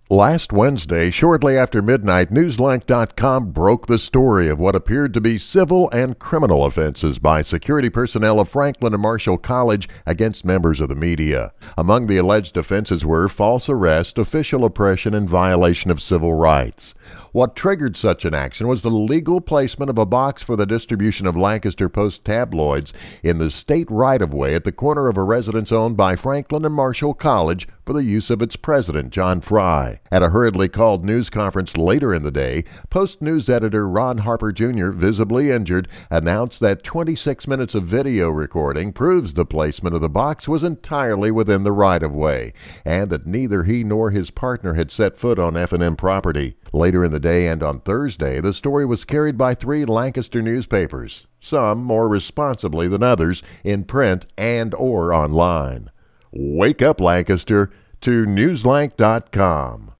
Last Wednesday, shortly after midnight, Newsline.com broke the story of what appeared to be civil and criminal offenses by security personnel of Franklin and Marshall College against members of the media. Among the alleged offenses were false arrest, official oppression, and violation of civil rights. What triggered such an action was the legal placement of a box for the distribution of Lancaster Post tabloids in the state right-of-way at the corner of a residence owned by Franklin and Marshall College for the use of its president, John Fry. At a hurriedly called news conference later in the day, Post news editor Ron Harper Jr., visibly injured, announced that 26 minutes of video recording proves the placement of the box was entirely within the right-of-way, and that neither he nor his partner had set foot on F&M property. Later in the day and on Thursday, the story was carried by 3 Lancaster newspapers, some more responsibly than others, in print and or online. Wake up, Lancaster, to Newsline.com.